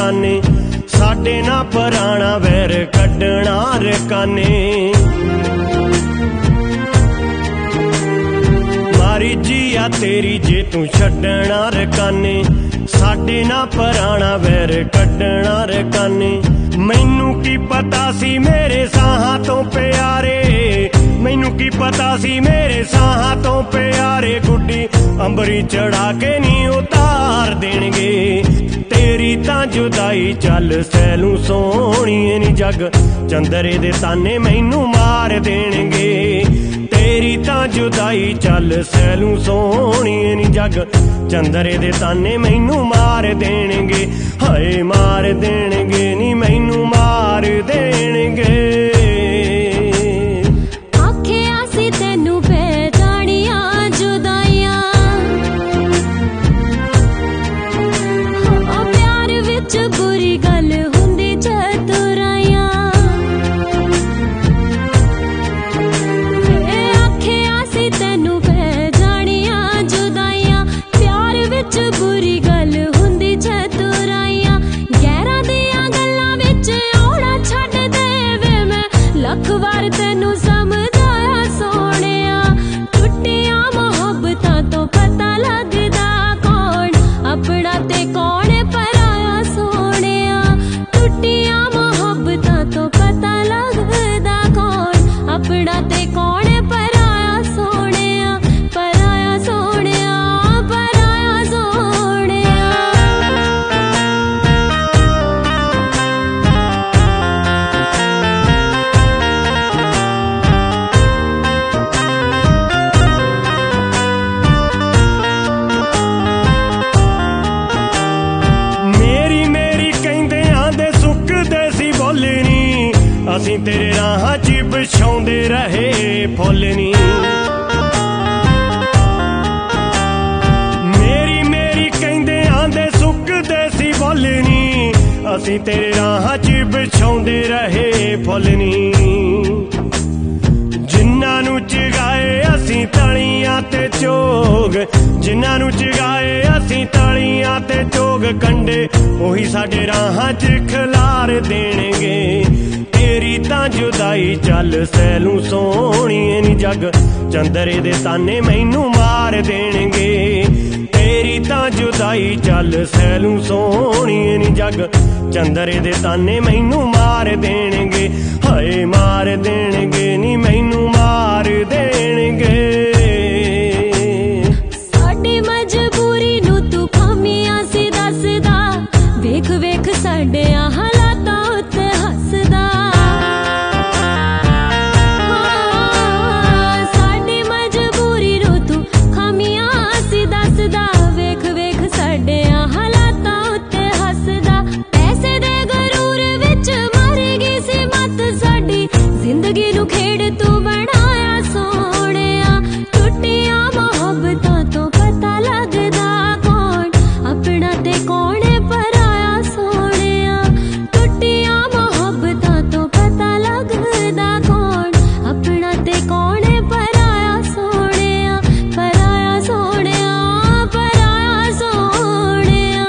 ਰਕਾਨੇ साडे ना पुराना वैर कड्डना रकाने मारी जिया तेरी जे तू छड्डना रकाने साडे ना पुराना वैर कड्डना रकाने मैनू की पता सी मेरे साहां तो प्यारे मैनू की पता सी मेरे साहां तो प्यारे गुड्डी अंबरी चढ़ा के नी उतार देणगे तेरी तां जुदाई चल सैलू सोहणीए नी जग चंदरे दे ताने मैनू मार देणगे तेरी तां जुदाई चल सैलू सोहणीए नी जग चंदरे दे ताने मैनू मार देणगे हाय मार देणगे नी मैनू मार देणगे असीं तेरे राहां च बिछाउंदे रहे फुੱਲ नी मेरी मेरी कहंदे आंदे सुकदे सी फुੱਲ नी असीं तेरे राहां च बिछाउंदे रहे फुੱਲ नी जिन्हां नूं चगाए असीं तलियां ते चोग जिन्हां नूं चगाए असीं तलियां ते चोग कंडे ओही साडे राहां च खलार देणगे तेरी तां जुदाई चल सैलू सोहणीए नी जग चंदरे दे ताने मैनू मार देणगे तेरी तां जुदाई चल सैलू सोहणीए नी जग चंदरे दे ताने मैनू मार देणगे हाय मार देणगे नी मैनू मार देणगे साडी मजबूरी नू तू खामियां सी दसदा वेख वेख साडे हालातां उत्ते हसदा जिंदगी नू खेड़ तू बनाया सोहणिया टुटिया मोहब्बतां तो पता लगदा कौन अपना ते कौन पराया सोहणिया टुटिया मोहब्बतां तो पता लगदा कौन अपना ते कौन पराया सोहणिया पराया सोहणिया पराया सोहणिया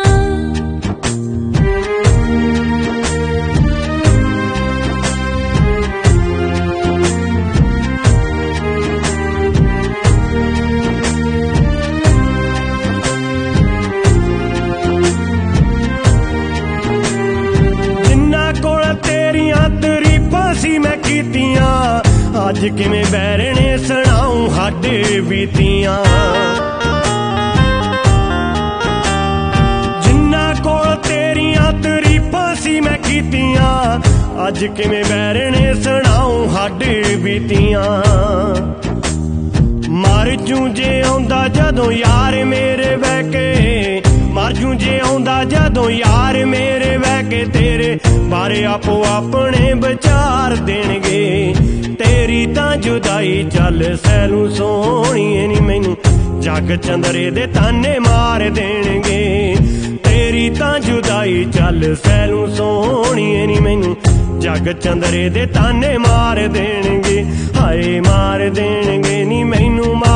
मैं कीतियां अज किवें बैरने सुनाऊं हाडे बीतियां जिन्ना कोल तेरियां तरीफां सी मैं कीतियां अज किवें बैरने सुनाऊं हाडे बीतियां मर जूं जे आउंदा जदों यार मेरे वैके मर जूं जे आउंदा जदों यार मेरे वैके तेरे बारे आपो अपने विचार देणगे तेरी तां जुदाई चल सैलू सोहणीए नी मैनू जग चंदरे दे ताने मार देणगे तेरी तां जुदाई चल सैलू सोहणीए नी मैनू जग चंदरे दे ताने मार देणगे हाय मार देणगे नी मैनू